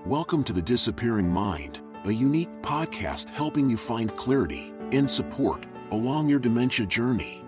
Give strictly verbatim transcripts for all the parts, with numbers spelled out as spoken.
Welcome to The Disappearing Mind, a unique podcast helping you find clarity and support along your dementia journey.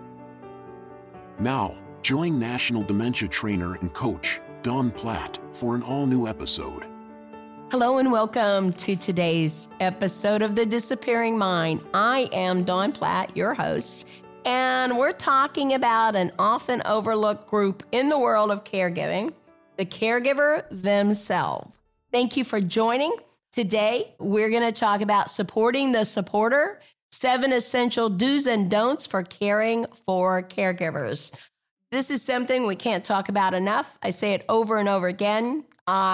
Now, join National Dementia Trainer and Coach Dawn Platt for an all-new episode. Hello and welcome to today's episode of The Disappearing Mind. I am Dawn Platt, your host, and we're talking about an often overlooked group in the world of caregiving, the caregiver themselves. Thank you for joining. Today, we're going to talk about supporting the supporter, seven essential do's and don'ts for caring for caregivers. This is something we can't talk about enough. I say it over and over again.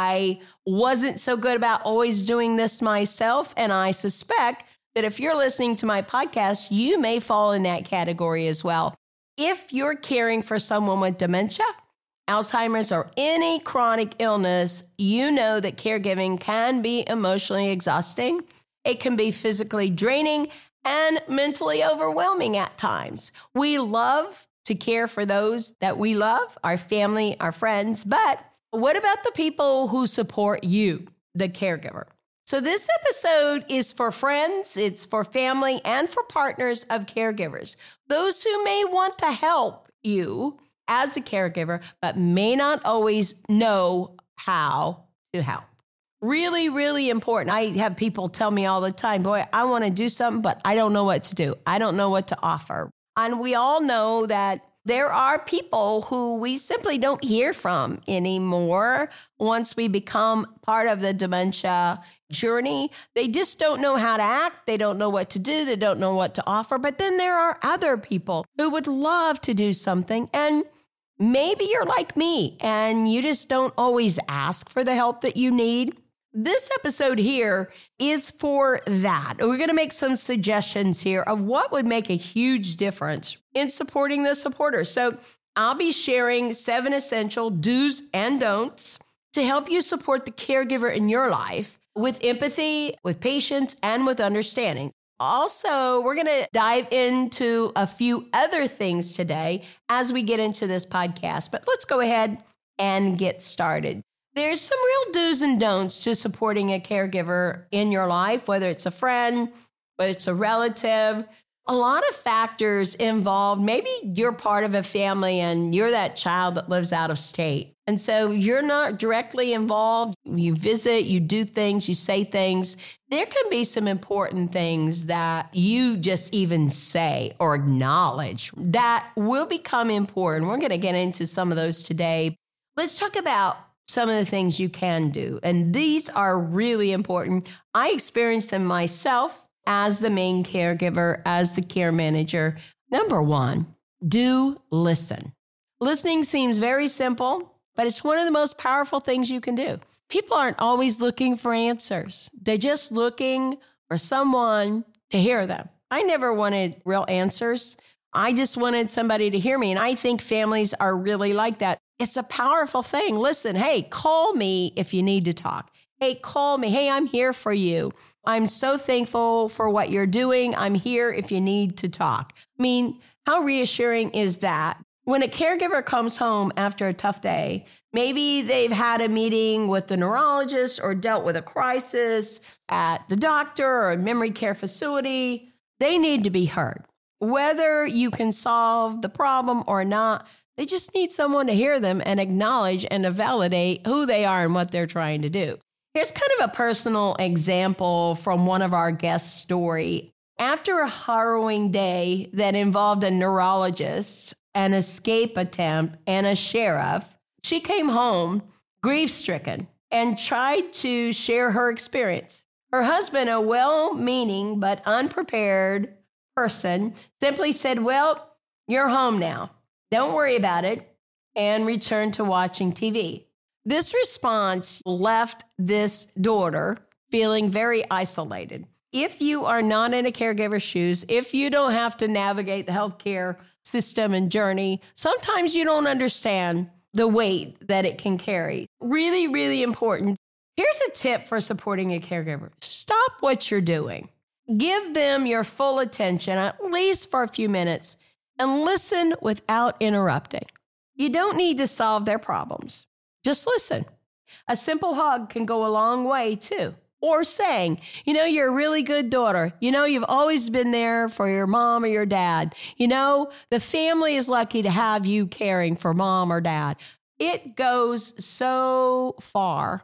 I wasn't so good about always doing this myself, and I suspect that if you're listening to my podcast, you may fall in that category as well. If you're caring for someone with dementia, Alzheimer's, or any chronic illness, you know that caregiving can be emotionally exhausting. It can be physically draining and mentally overwhelming at times. We love to care for those that we love, our family, our friends, but what about the people who support you, the caregiver? So this episode is for friends, it's for family, and for partners of caregivers, those who may want to help you as a caregiver, but may not always know how to help. Really, really important. I have people tell me all the time, boy, I want to do something, but I don't know what to do. I don't know what to offer. And we all know that there are people who we simply don't hear from anymore once we become part of the dementia journey. They just don't know how to act. They don't know what to do. They don't know what to offer. But then there are other people who would love to do something. And maybe you're like me and you just don't always ask for the help that you need. This episode here is for that. We're going to make some suggestions here of what would make a huge difference in supporting the supporter. So I'll be sharing seven essential do's and don'ts to help you support the caregiver in your life with empathy, with patience, and with understanding. Also, we're going to dive into a few other things today as we get into this podcast. But let's go ahead and get started. There's some real do's and don'ts to supporting a caregiver in your life, whether it's a friend, whether it's a relative. A lot of factors involved. Maybe you're part of a family and you're that child that lives out of state. And so you're not directly involved. You visit, you do things, you say things. There can be some important things that you just even say or acknowledge that will become important. We're going to get into some of those today. Let's talk about some of the things you can do. And these are really important. I experienced them myself as the main caregiver, as the care manager. Number one, do listen. Listening seems very simple, but it's one of the most powerful things you can do. People aren't always looking for answers. They're just looking for someone to hear them. I never wanted real answers. I just wanted somebody to hear me. And I think families are really like that. It's a powerful thing. Listen, hey, call me if you need to talk. Hey, call me. Hey, I'm here for you. I'm so thankful for what you're doing. I'm here if you need to talk. I mean, how reassuring is that? When a caregiver comes home after a tough day, maybe they've had a meeting with the neurologist or dealt with a crisis at the doctor or a memory care facility, they need to be heard. Whether you can solve the problem or not, they just need someone to hear them and acknowledge and to validate who they are and what they're trying to do. Here's kind of a personal example from one of our guests' story. After a harrowing day that involved a neurologist, an escape attempt, and a sheriff, she came home grief-stricken and tried to share her experience. Her husband, a well-meaning but unprepared person, simply said, well, you're home now. Don't worry about it, and returned to watching T V. This response left this daughter feeling very isolated. If you are not in a caregiver's shoes, if you don't have to navigate the healthcare system and journey, sometimes you don't understand the weight that it can carry. Really, really important. Here's a tip for supporting a caregiver. Stop what you're doing. Give them your full attention, at least for a few minutes, and listen without interrupting. You don't need to solve their problems. Just listen. A simple hug can go a long way too. Or saying, you know, you're a really good daughter. You know, you've always been there for your mom or your dad. You know, the family is lucky to have you caring for mom or dad. It goes so far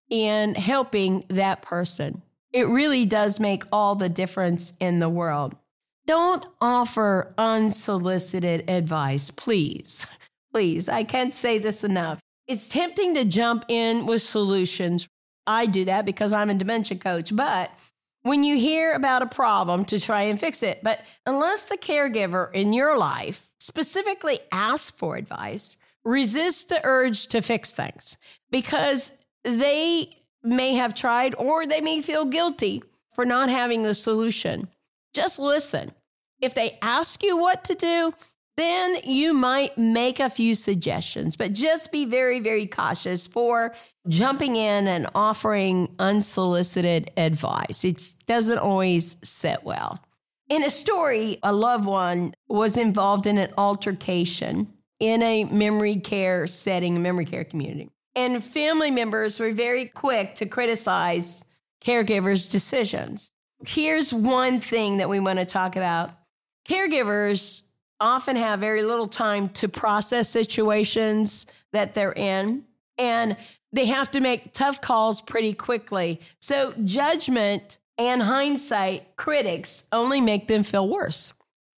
in helping that person. It really does make all the difference in the world. Don't offer unsolicited advice, please. Please, I can't say this enough. It's tempting to jump in with solutions. I do that because I'm a dementia coach, but when you hear about a problem, to try and fix it. But unless the caregiver in your life specifically asks for advice, resist the urge to fix things because they may have tried or they may feel guilty for not having the solution. Just listen. If they ask you what to do, then you might make a few suggestions, but just be very, very cautious for jumping in and offering unsolicited advice. It doesn't always sit well. In a story, a loved one was involved in an altercation in a memory care setting, a memory care community. And family members were very quick to criticize caregivers' decisions. Here's one thing that we want to talk about. Caregivers often have very little time to process situations that they're in, and they have to make tough calls pretty quickly. So judgment and hindsight, critics only make them feel worse.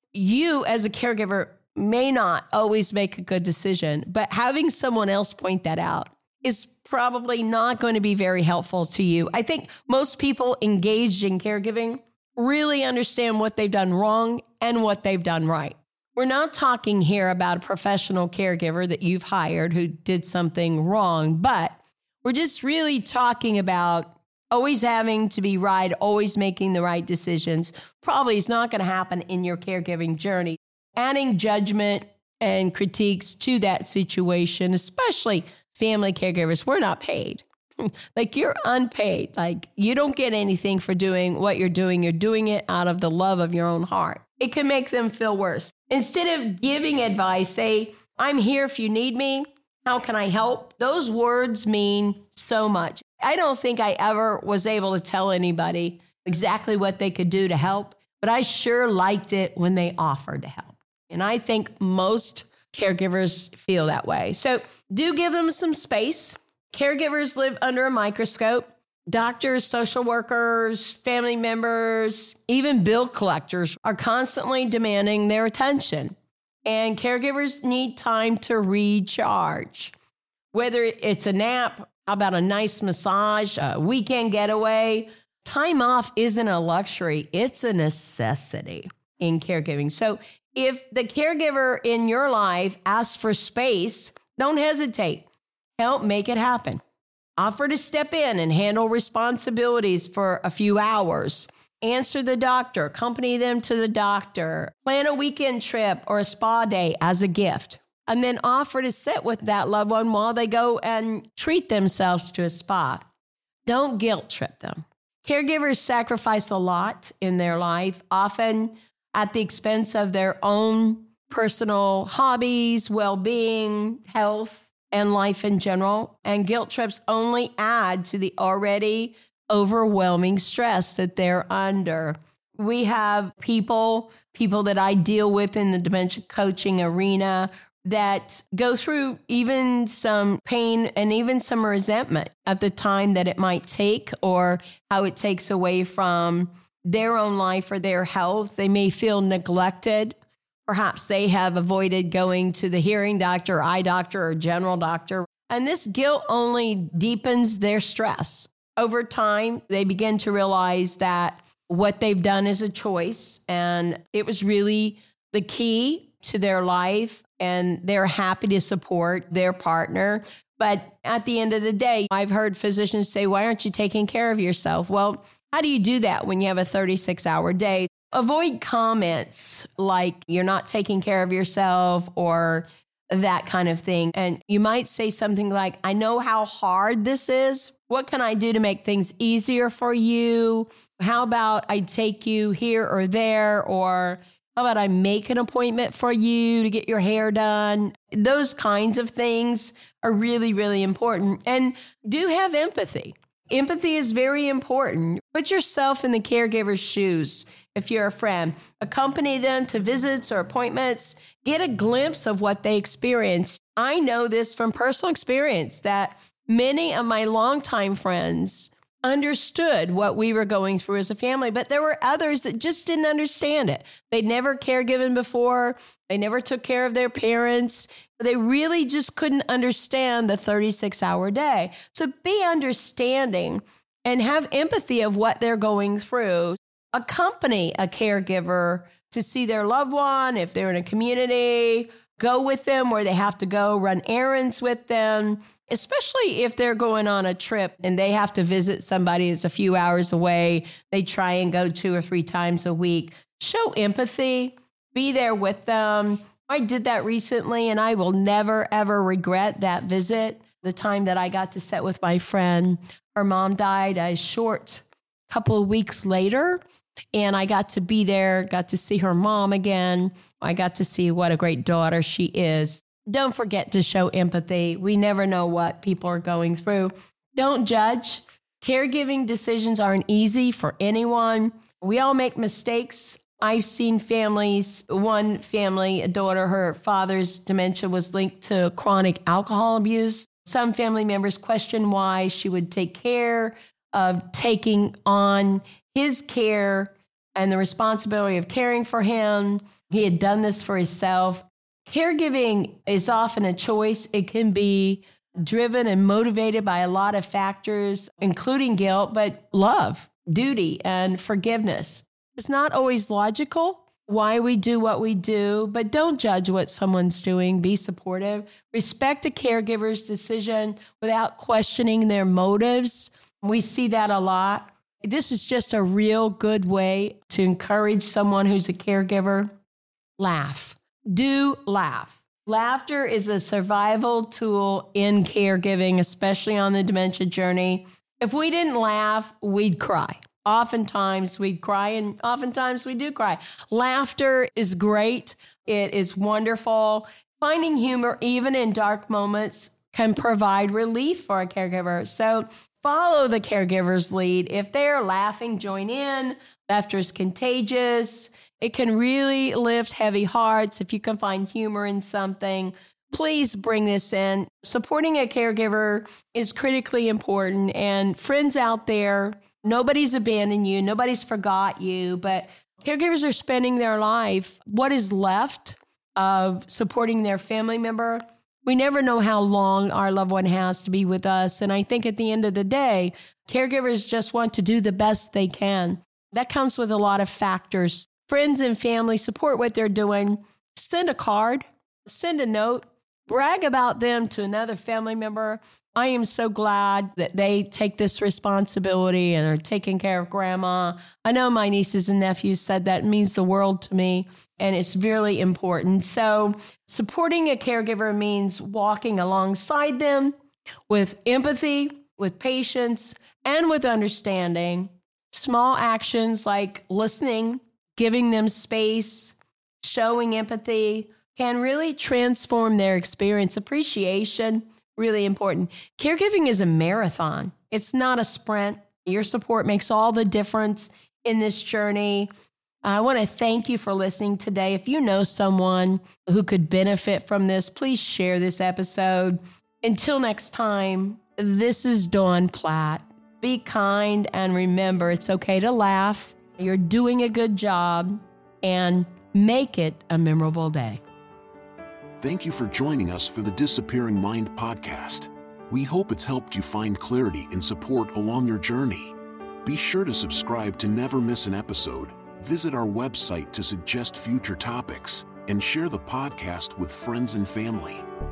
You as a caregiver may not always make a good decision, but having someone else point that out is probably not going to be very helpful to you. I think most people engaged in caregiving really understand what they've done wrong and what they've done right. We're not talking here about a professional caregiver that you've hired who did something wrong, but we're just really talking about always having to be right, always making the right decisions. Probably is not going to happen in your caregiving journey. Adding judgment and critiques to that situation, especially family caregivers, we're not paid. Like you're unpaid. Like you don't get anything for doing what you're doing. You're doing it out of the love of your own heart. It can make them feel worse. Instead of giving advice, say, I'm here if you need me. How can I help? Those words mean so much. I don't think I ever was able to tell anybody exactly what they could do to help, but I sure liked it when they offered to help. And I think most caregivers feel that way. So do give them some space. Caregivers live under a microscope. Doctors, social workers, family members, even bill collectors are constantly demanding their attention. And caregivers need time to recharge. Whether it's a nap, how about a nice massage, a weekend getaway, time off isn't a luxury, it's a necessity in caregiving. So if the caregiver in your life asks for space, don't hesitate. Help make it happen. Offer to step in and handle responsibilities for a few hours. Answer the doctor, accompany them to the doctor, plan a weekend trip or a spa day as a gift, and then offer to sit with that loved one while they go and treat themselves to a spa. Don't guilt trip them. Caregivers sacrifice a lot in their life, often at the expense of their own personal hobbies, well-being, health, and life in general. And guilt trips only add to the already overwhelming stress that they're under. We have people, people that I deal with in the dementia coaching arena that go through even some pain and even some resentment at the time that it might take or how it takes away from their own life or their health. They may feel neglected. Perhaps they have avoided going to the hearing doctor, eye doctor, or general doctor. And this guilt only deepens their stress. Over time, they begin to realize that what they've done is a choice, and it was really the key to their life, and they're happy to support their partner. But at the end of the day, I've heard physicians say, why aren't you taking care of yourself? Well, how do you do that when you have a thirty-six hour day? Avoid comments like you're not taking care of yourself or that kind of thing. And you might say something like, I know how hard this is. What can I do to make things easier for you? How about I take you here or there? Or how about I make an appointment for you to get your hair done? Those kinds of things are really, really important. And do have empathy. Empathy is very important. Put yourself in the caregiver's shoes. If you're a friend, accompany them to visits or appointments. Get a glimpse of what they experience. I know this from personal experience that many of my longtime friends understood what we were going through as a family, but there were others that just didn't understand it. They'd never caregiven before. They never took care of their parents. They really just couldn't understand the thirty-six hour day. So be understanding and have empathy of what they're going through. Accompany a caregiver to see their loved one. If they're in a community, go with them where they have to go, run errands with them, especially if they're going on a trip and they have to visit somebody that's a few hours away. They try and go two or three times a week. Show empathy. Be there with them. I did that recently, and I will never, ever regret that visit. The time that I got to sit with my friend, her mom died a short couple of weeks later, and I got to be there, got to see her mom again. I got to see what a great daughter she is. Don't forget to show empathy. We never know what people are going through. Don't judge. Caregiving decisions aren't easy for anyone. We all make mistakes. I've seen families, one family, a daughter, her father's dementia was linked to chronic alcohol abuse. Some family members question why she would take care of taking on his care and the responsibility of caring for him. He had done this for himself. Caregiving is often a choice. It can be driven and motivated by a lot of factors, including guilt, but love, duty, and forgiveness. It's not always logical why we do what we do, but don't judge what someone's doing. Be supportive. Respect a caregiver's decision without questioning their motives. We see that a lot. This is just a real good way to encourage someone who's a caregiver. Laugh. Do laugh. Laughter is a survival tool in caregiving, especially on the dementia journey. If we didn't laugh, we'd cry. Oftentimes we'd cry, and oftentimes we do cry. Laughter is great. It is wonderful. Finding humor, even in dark moments, can provide relief for a caregiver. So follow the caregiver's lead. If they're laughing, join in. Laughter is contagious. It can really lift heavy hearts. If you can find humor in something, please bring this in. Supporting a caregiver is critically important. And friends out there, nobody's abandoned you. Nobody's forgot you. But caregivers are spending their life, what is left of supporting their family member. We never know how long our loved one has to be with us. And I think at the end of the day, caregivers just want to do the best they can. That comes with a lot of factors. Friends and family support what they're doing. Send a card, send a note, brag about them to another family member. I am so glad that they take this responsibility and are taking care of grandma. I know my nieces and nephews said that means the world to me, and it's really important. So supporting a caregiver means walking alongside them with empathy, with patience, and with understanding. Small actions like listening, giving them space, showing empathy can really transform their experience. Appreciation, really important. Caregiving is a marathon. It's not a sprint. Your support makes all the difference in this journey. I want to thank you for listening today. If you know someone who could benefit from this, please share this episode. Until next time, this is Dawn Platt. Be kind and remember, it's okay to laugh. You're doing a good job, and make it a memorable day. Thank you for joining us for the Disappearing Mind podcast. We hope it's helped you find clarity and support along your journey. Be sure to subscribe to never miss an episode, visit our website to suggest future topics, and share the podcast with friends and family.